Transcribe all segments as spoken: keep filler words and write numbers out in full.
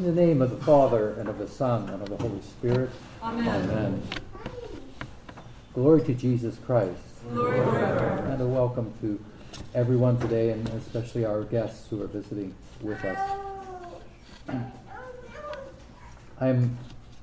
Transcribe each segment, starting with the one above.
In the name of the Father, and of the Son, and of the Holy Spirit. Amen. Amen. Glory to Jesus Christ. Glory forever. And a welcome to everyone today, and especially our guests who are visiting with us. I'm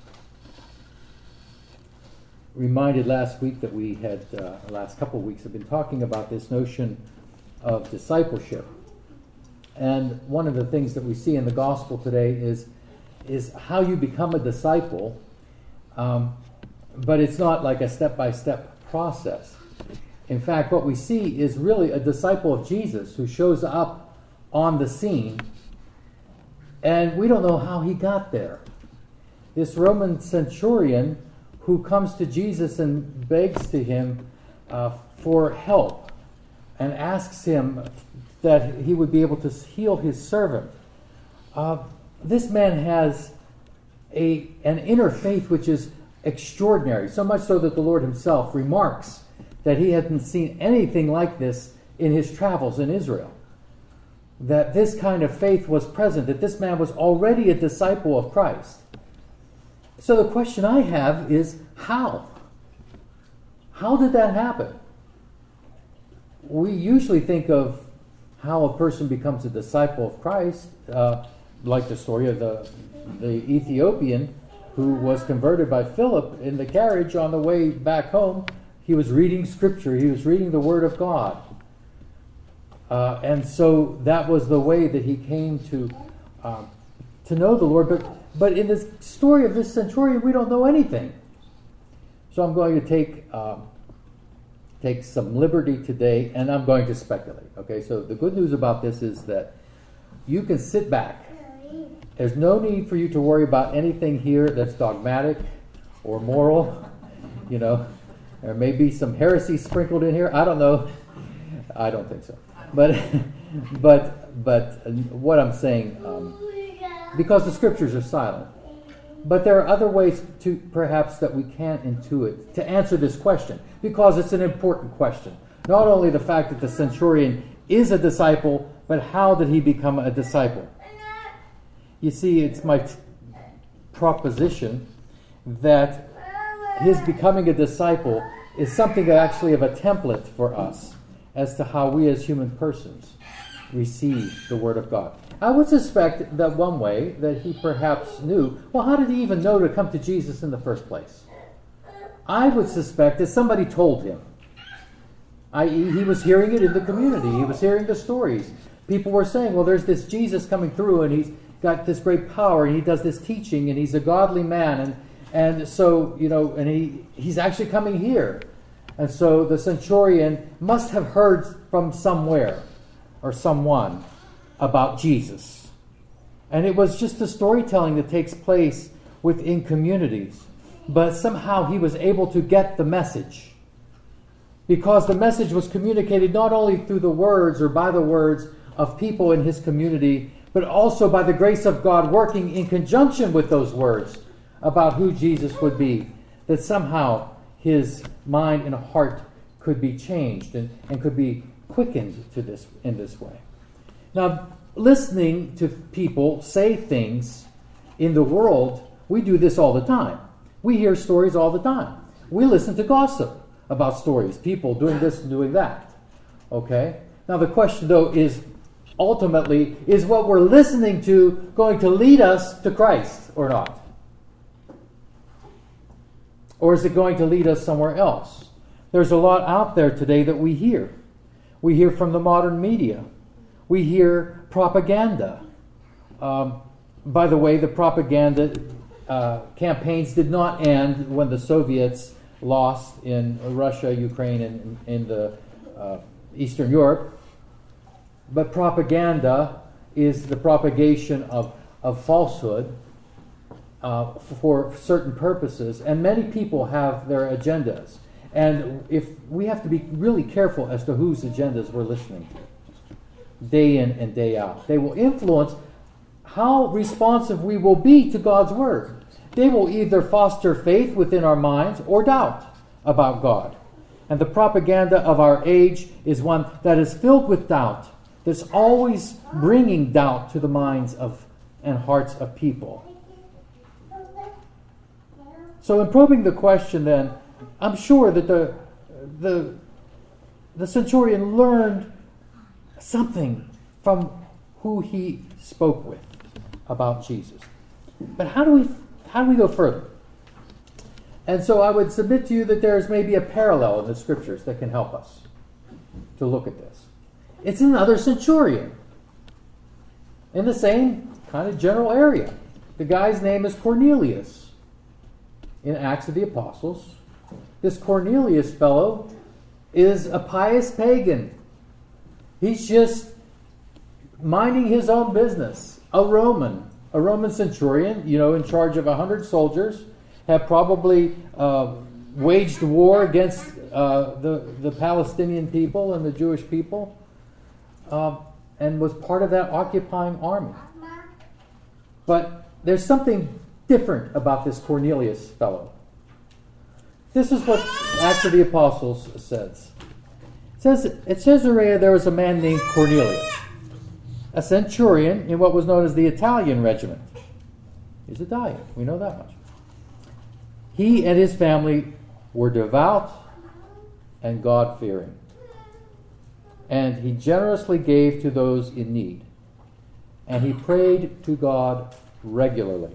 reminded last week that we had, uh, the last couple of weeks, have been talking about this notion of discipleship. And one of the things that we see in the gospel today is, is how you become a disciple, um, but it's not like a step-by-step process. In fact, what we see is really a disciple of Jesus who shows up on the scene, and we don't know how he got there. This Roman centurion who comes to Jesus and begs to him uh, for help and asks him that he would be able to heal his servant. Uh, this man has a an inner faith which is extraordinary, so much so that the Lord himself remarks that he hadn't seen anything like this in his travels in Israel. That this kind of faith was present, that this man was already a disciple of Christ. So the question I have is, how? How did that happen? We usually think of how a person becomes a disciple of Christ, uh, like the story of the, the Ethiopian who was converted by Philip in the carriage on the way back home. He was reading Scripture. He was reading the Word of God. Uh, and so that was the way that he came to uh, to know the Lord. But, but in the story of this centurion, we don't know anything. So I'm going to take... Uh, take some liberty today, and I'm going to speculate. Okay, so the good news about this is that you can sit back. There's no need for you to worry about anything here that's dogmatic or moral. You know, there may be some heresy sprinkled in here. I don't know. I don't think so. But, but, but what I'm saying, um, because the scriptures are silent. But there are other ways to perhaps that we can intuit to answer this question, because it's an important question. Not only the fact that the centurion is a disciple, but how did he become a disciple? You see, it's my t- proposition that his becoming a disciple is something actually of a template for us as to how we as human persons receive the Word of God. I would suspect that one way that he perhaps knew, well, how did he even know to come to Jesus in the first place? I would suspect that somebody told him. that is, he was hearing it in the community. He was hearing the stories. People were saying, well, there's this Jesus coming through, and he's got this great power, and he does this teaching, and he's a godly man, and and so, you know, and he he's actually coming here. And so the centurion must have heard from somewhere or someone about Jesus. And it was just the storytelling that takes place within communities. But somehow he was able to get the message. Because the message was communicated not only through the words or by the words of people in his community, but also by the grace of God working in conjunction with those words about who Jesus would be. That somehow his mind and heart could be changed and, and could be quickened to this in this way. Now, listening to people say things in the world, we do this all the time. We hear stories all the time. We listen to gossip about stories, people doing this and doing that. Okay? Now, the question, though, is ultimately, is what we're listening to going to lead us to Christ or not? Or is it going to lead us somewhere else? There's a lot out there today that we hear. We hear from the modern media. We hear propaganda. Um, by the way, the propaganda uh, campaigns did not end when the Soviets lost in Russia, Ukraine, and in the uh, Eastern Europe. But propaganda is the propagation of, of falsehood uh, for certain purposes. And many people have their agendas. And if we have to be really careful as to whose agendas we're listening to, day in and day out. They will influence how responsive we will be to God's Word. They will either foster faith within our minds or doubt about God. And the propaganda of our age is one that is filled with doubt, that's always bringing doubt to the minds of and hearts of people. So in probing the question then, I'm sure that the the the centurion learned something from who he spoke with about Jesus. But how do we how do we go further? And so I would submit to you that there's maybe a parallel in the scriptures that can help us to look at this. It's another centurion in the same kind of general area. The guy's name is Cornelius in Acts of the Apostles. This Cornelius fellow is a pious pagan. He's just minding his own business. A Roman, a Roman centurion, you know, in charge of a hundred soldiers, had probably uh, waged war against uh, the, the Palestinian people and the Jewish people, uh, and was part of that occupying army. But there's something different about this Cornelius fellow. This is what Acts of the Apostles says. It says, at Caesarea there was a man named Cornelius, a centurion in what was known as the Italian regiment. He's Italian, we know that much. He and his family were devout and God-fearing, and he generously gave to those in need, and he prayed to God regularly.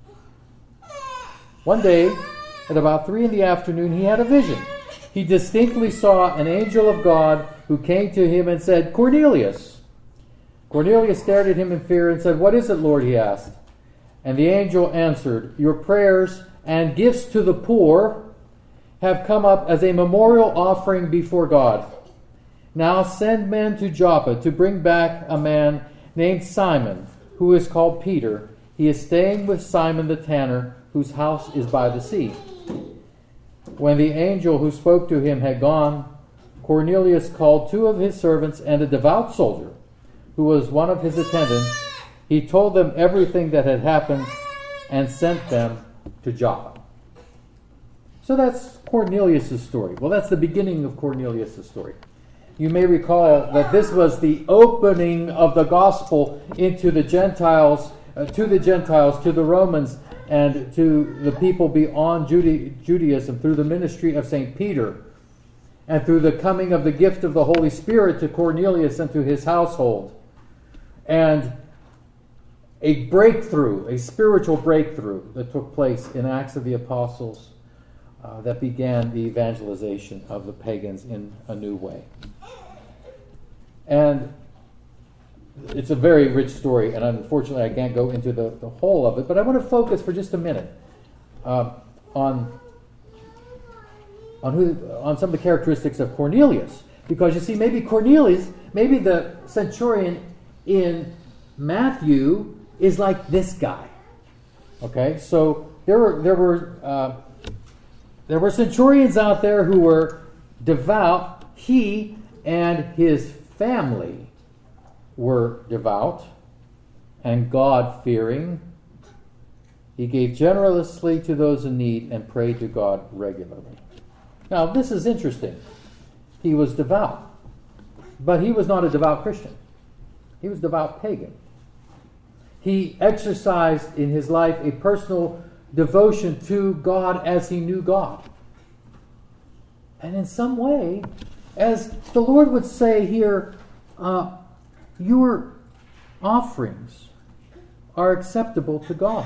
One day, at about three in the afternoon, he had a vision. He distinctly saw an angel of God who came to him and said, "Cornelius." Cornelius stared at him in fear and said, "What is it, Lord?" he asked. And the angel answered, "Your prayers and gifts to the poor have come up as a memorial offering before God. Now send men to Joppa to bring back a man named Simon, who is called Peter. He is staying with Simon the tanner, whose house is by the sea." When the angel who spoke to him had gone, Cornelius called two of his servants and a devout soldier, who was one of his attendants. He told them everything that had happened and sent them to Joppa. So that's Cornelius' story. Well, that's the beginning of Cornelius' story. You may recall that this was the opening of the gospel into the Gentiles, uh, to the Gentiles, to the Romans, and to the people beyond Jude- Judaism through the ministry of Saint Peter, and through the coming of the gift of the Holy Spirit to Cornelius and to his household, and a breakthrough, a spiritual breakthrough that took place in Acts of the Apostles uh, that began the evangelization of the pagans in a new way. And it's a very rich story, and unfortunately I can't go into the, the whole of it, but I want to focus for just a minute uh, on, on, who, on some of the characteristics of Cornelius. Because you see, maybe Cornelius, maybe the centurion in Matthew is like this guy. Okay, so there were there were uh, there were centurions out there who were devout. He and his family were devout and God-fearing. He gave generously to those in need and prayed to God regularly. Now, this is interesting. He was devout, but he was not a devout Christian. He was a devout pagan. He exercised in his life a personal devotion to God as he knew God. And in some way, as the Lord would say here, uh, your offerings are acceptable to God.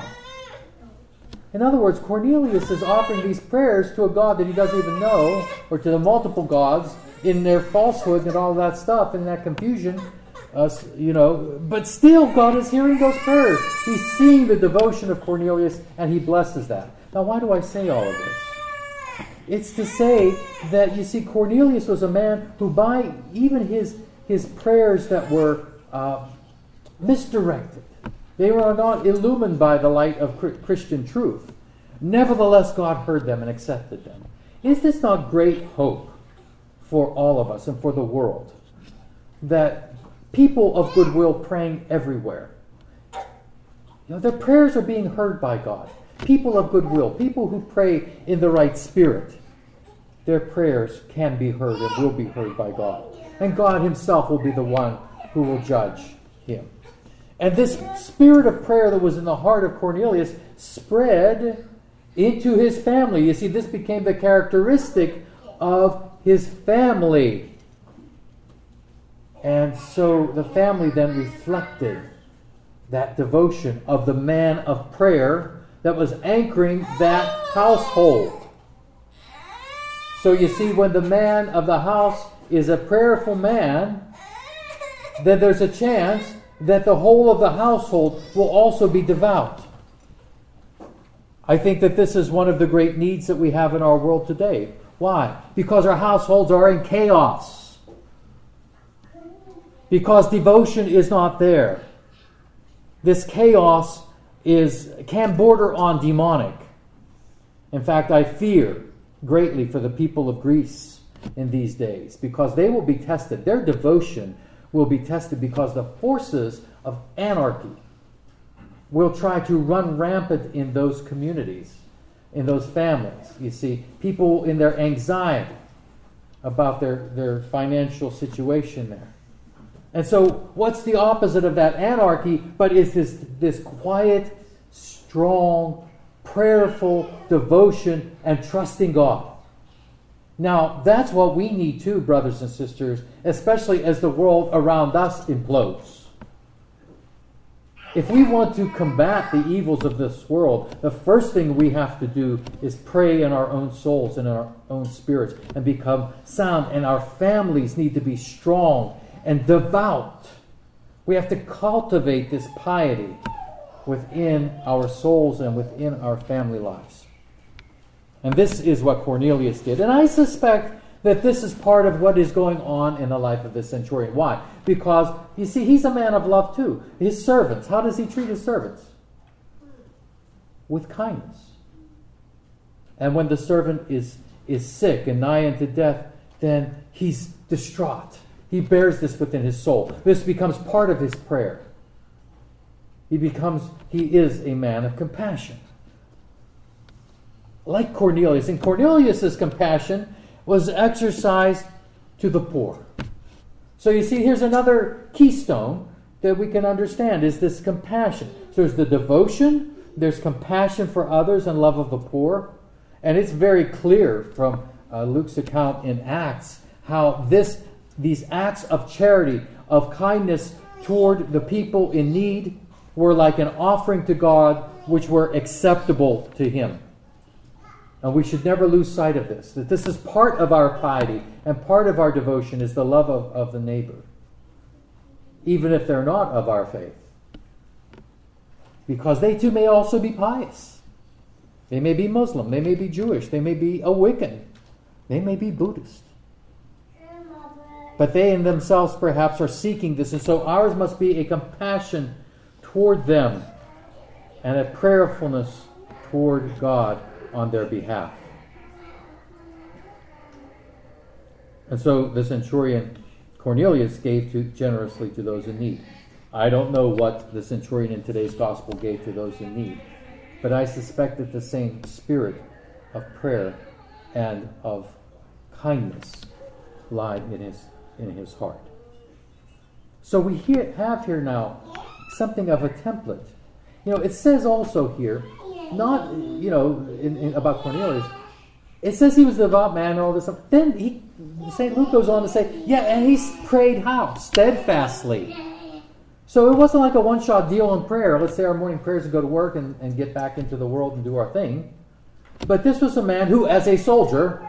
In other words, Cornelius is offering these prayers to a God that he doesn't even know, or to the multiple gods in their falsehood and all that stuff, in that confusion. Uh, you know, but still God is hearing those prayers. He's seeing the devotion of Cornelius, and he blesses that. Now, why do I say all of this? It's to say that, you see, Cornelius was a man who, by even his his prayers that were uh, misdirected, they were not illumined by the light of Christian truth. Nevertheless, God heard them and accepted them. Is this not great hope for all of us and for the world? That people of goodwill praying everywhere, you know, their prayers are being heard by God. People of goodwill, people who pray in the right spirit, their prayers can be heard and will be heard by God. And God himself will be the one who will judge him. And this spirit of prayer that was in the heart of Cornelius spread into his family. You see, this became the characteristic of his family. And so the family then reflected that devotion of the man of prayer that was anchoring that household. So you see, when the man of the house is a prayerful man, then there's a chance that the whole of the household will also be devout. I think that this is one of the great needs that we have in our world today. Why? Because our households are in chaos. Because devotion is not there. This chaos is can border on demonic. In fact, I fear greatly for the people of Greece in these days, because they will be tested. Their devotion will be tested because the forces of anarchy will try to run rampant in those communities, in those families. You see, people in their anxiety about their, their financial situation there. And so what's the opposite of that anarchy but is this, this quiet, strong, prayerful devotion and trusting God. Now, that's what we need too, brothers and sisters, especially as the world around us implodes. If we want to combat the evils of this world, the first thing we have to do is pray in our own souls and in our own spirits and become sound. And our families need to be strong and devout. We have to cultivate this piety within our souls and within our family lives. And this is what Cornelius did. And I suspect that this is part of what is going on in the life of this centurion. Why? Because, you see, he's a man of love too. His servants, how does he treat his servants? With kindness. And when the servant is, is sick and nigh unto death, then he's distraught. He bears this within his soul. This becomes part of his prayer. He becomes, he is a man of compassion. Like Cornelius. And Cornelius' compassion was exercised to the poor. So you see, here's another keystone that we can understand, is this compassion. So there's the devotion, there's compassion for others and love of the poor. And it's very clear from uh, Luke's account in Acts how this these acts of charity, of kindness toward the people in need were like an offering to God, which were acceptable to Him. And we should never lose sight of this, that this is part of our piety and part of our devotion is the love of, of the neighbor, even if they're not of our faith. Because they too may also be pious. They may be Muslim, they may be Jewish, they may be a Wiccan, they may be Buddhist. But they in themselves perhaps are seeking this, and so ours must be a compassion toward them and a prayerfulness toward God on their behalf. And so the centurion Cornelius gave to, generously to those in need. I don't know what the centurion in today's gospel gave to those in need, but I suspect that the same spirit of prayer and of kindness lied in his in his heart. So we hear, have here now something of a template. You know, it says also here, not, you know, in, in, about Cornelius, it says he was a devout man and all this stuff. Then he, Saint Luke goes on to say, yeah, and he prayed how? Steadfastly. So it wasn't like a one-shot deal in prayer. Let's say our morning prayers and go to work and, and get back into the world and do our thing. But this was a man who, as a soldier,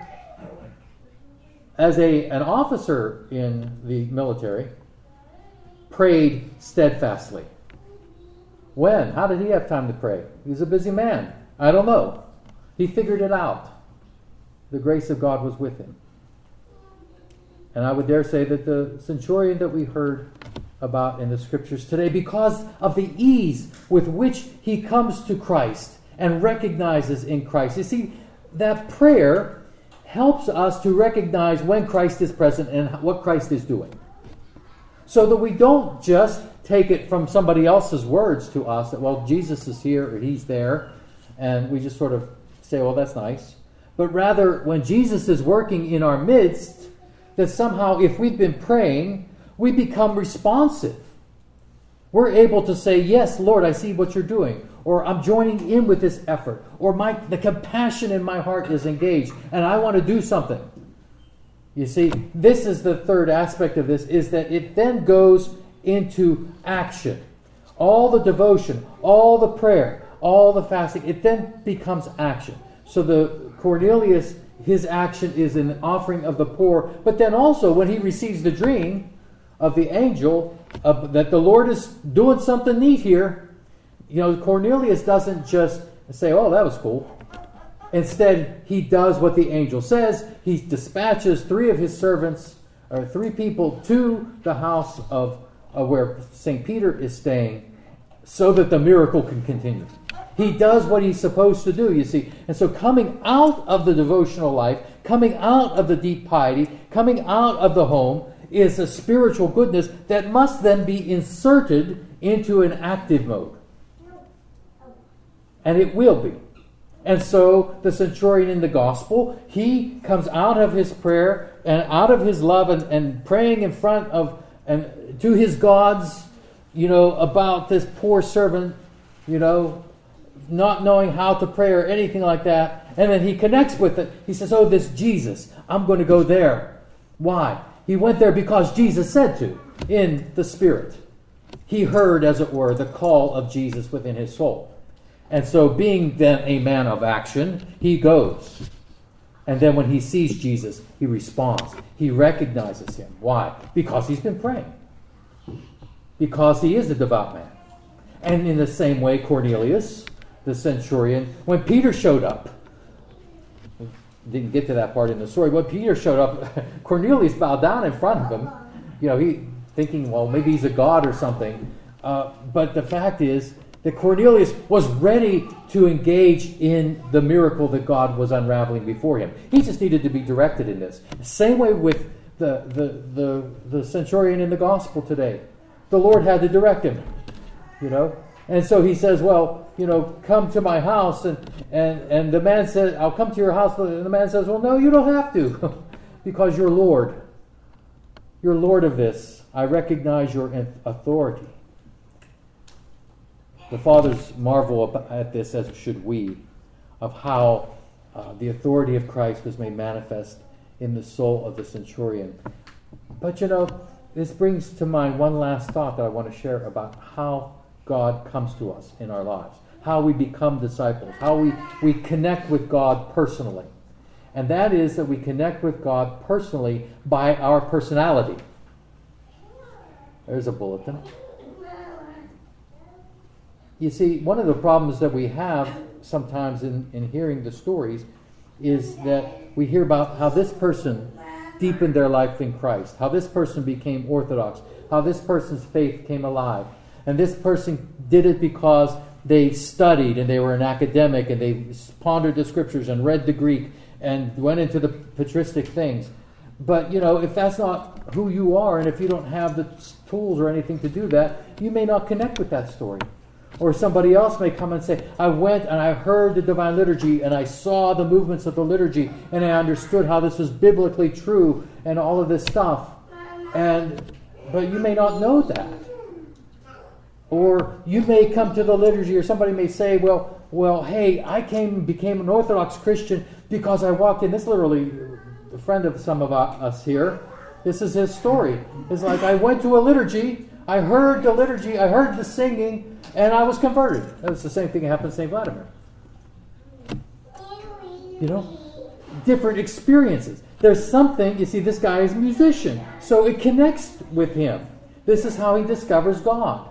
as a an officer in the military, prayed steadfastly. When? How did he have time to pray? He was a busy man. I don't know. He figured it out. The grace of God was with him. And I would dare say that the centurion that we heard about in the scriptures today, because of the ease with which he comes to Christ and recognizes in Christ. You see, that prayer helps us to recognize when Christ is present and what Christ is doing. So that we don't just take it from somebody else's words to us, that, well, Jesus is here or he's there, and we just sort of say, well, that's nice. But rather, when Jesus is working in our midst, that somehow if we've been praying, we become responsive We're able to say, yes, Lord, I see what you're doing. Or I'm joining in with this effort. Or my the compassion in my heart is engaged and I want to do something. You see, this is the third aspect of this, is that it then goes into action. All the devotion, all the prayer, all the fasting, it then becomes action. So the Cornelius, his action is an offering of the poor, but then also when he receives the dream of the angel uh, that the Lord is doing something neat here, you know, Cornelius doesn't just say, oh, that was cool. Instead, he does what the angel says. He dispatches three of his servants, or three people, to the house of uh, where Saint Peter is staying, so that the miracle can continue. He does what he's supposed to do, you see. And so coming out of the devotional life, coming out of the deep piety, coming out of the home, is a spiritual goodness that must then be inserted into an active mode. And it will be. And so the centurion in the gospel, he comes out of his prayer and out of his love and, and praying in front of and to his gods, you know, about this poor servant, you know, not knowing how to pray or anything like that. And then he connects with it. He says, oh, this Jesus, I'm going to go there. Why? He went there because Jesus said to, in the Spirit. He heard, as it were, the call of Jesus within his soul. And so being then a man of action, he goes. And then when he sees Jesus, he responds. He recognizes him. Why? Because he's been praying. Because he is a devout man. And in the same way, Cornelius, the centurion, when Peter showed up, didn't get to that part in the story, but Peter showed up, Cornelius bowed down in front of him, you know, he thinking, well, maybe he's a god or something. Uh, but the fact is that Cornelius was ready to engage in the miracle that God was unraveling before him. He just needed to be directed in this. Same way with the, the, the, the centurion in the gospel today. The Lord had to direct him, you know. And so he says, well, you know, come to my house. And, and, and the man says, I'll come to your house. And the man says, well, no, you don't have to because you're Lord. You're Lord of this. I recognize your authority. The fathers marvel at this, as should we, of how uh, the authority of Christ was made manifest in the soul of the centurion. But you know, this brings to mind one last thought that I want to share about how God comes to us in our lives, how we become disciples, how we, we connect with God personally. And that is that we connect with God personally by our personality. There's a bulletin. You see, one of the problems that we have sometimes in, in hearing the stories is that we hear about how this person deepened their life in Christ, how this person became Orthodox, how this person's faith came alive. And this person did it because they studied and they were an academic and they pondered the scriptures and read the Greek and went into the patristic things. But, you know, if that's not who you are and if you don't have the tools or anything to do that, you may not connect with that story. Or somebody else may come and say, I went and I heard the Divine Liturgy and I saw the movements of the liturgy and I understood how this was biblically true and all of this stuff. And but you may not know that. Or you may come to the liturgy, or somebody may say, well, well, hey, I came and became an Orthodox Christian because I walked in. This is literally a friend of some of us here. This is his story. It's like, I went to a liturgy, I heard the liturgy, I heard the singing, and I was converted. That's the same thing that happened to Saint Vladimir. You know? Different experiences. There's something, you see, this guy is a musician, so it connects with him. This is how he discovers God.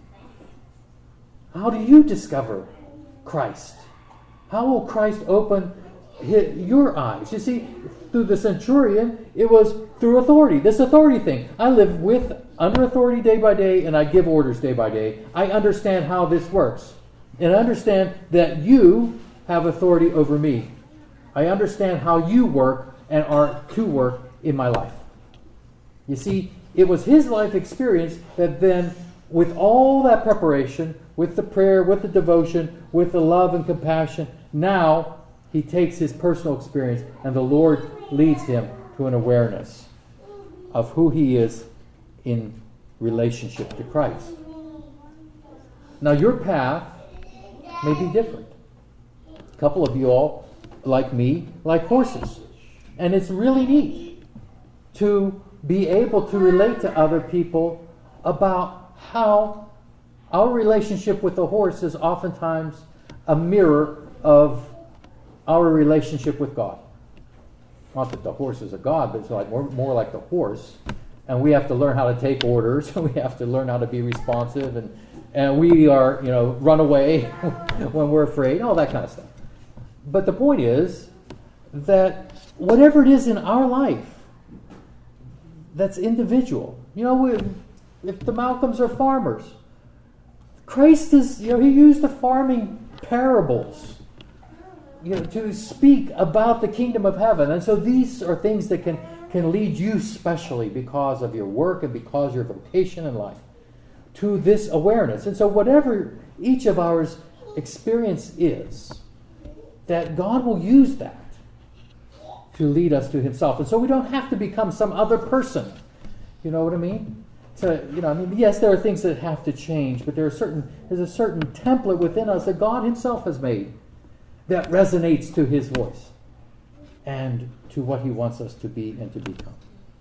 How do you discover Christ? How will Christ open his, your eyes? You see, through the centurion, it was through authority. This authority thing. I live with, under authority day by day, and I give orders day by day. I understand how this works. And I understand that you have authority over me. I understand how you work and are to work in my life. You see, it was his life experience that then, with all that preparation, with the prayer, with the devotion, with the love and compassion, now he takes his personal experience and the Lord leads him to an awareness of who he is in relationship to Christ. Now your path may be different. A couple of you all, like me, like horses. And it's really neat to be able to relate to other people about how our relationship with the horse is oftentimes a mirror of our relationship with God. Not that the horse is a god, but it's like more, more like the horse. And we have to learn how to take orders. We have to learn how to be responsive. And, and we are, you know, run away when we're afraid. All that kind of stuff. But the point is that whatever it is in our life that's individual. You know, we, if the Malcolms are farmers, Christ is, you know, he used the farming parables, you know, to speak about the kingdom of heaven. And so these are things that can, can lead you specially because of your work and because of your vocation in life to this awareness. And so whatever each of ours experience is, that God will use that to lead us to himself. And so we don't have to become some other person. You know what I mean? So, you know, I mean, yes, there are things that have to change, but there are certain there's a certain template within us that God himself has made that resonates to his voice and to what he wants us to be and to become.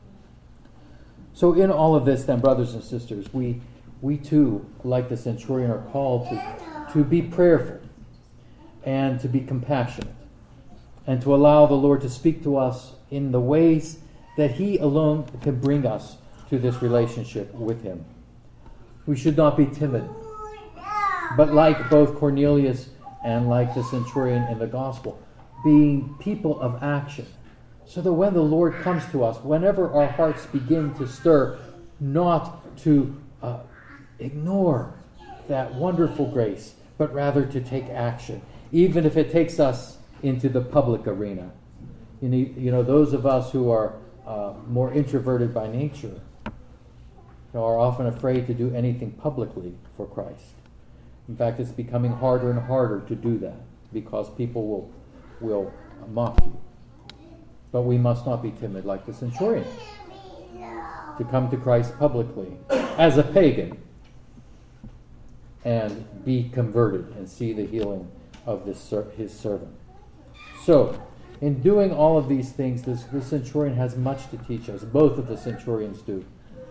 So in all of this, then, brothers and sisters, we we too, like the centurion, are called to, to be prayerful and to be compassionate and to allow the Lord to speak to us in the ways that he alone can bring us to this relationship with him. We should not be timid, but like both Cornelius and like the centurion in the gospel, being people of action, so that when the Lord comes to us, whenever our hearts begin to stir, not to uh, ignore that wonderful grace, but rather to take action, even if it takes us into the public arena. You know, you know those of us who are uh, more introverted by nature, you know, are often afraid to do anything publicly for Christ. In fact, it's becoming harder and harder to do that because people will will mock you. But we must not be timid like the centurion, to come to Christ publicly as a pagan and be converted and see the healing of this his servant. So, in doing all of these things, this, the centurion has much to teach us. Both of the centurions do.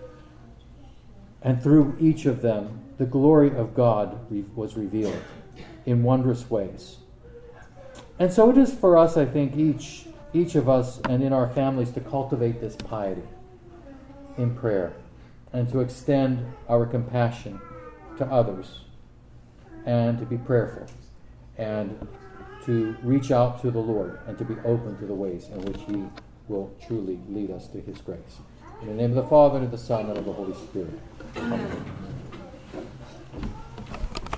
And through each of them, the glory of God re- was revealed in wondrous ways. And so it is for us, I think, each each of us and in our families to cultivate this piety in prayer and to extend our compassion to others and to be prayerful and to reach out to the Lord and to be open to the ways in which he will truly lead us to his grace. In the name of the Father, and of the Son, and of the Holy Spirit. Amen.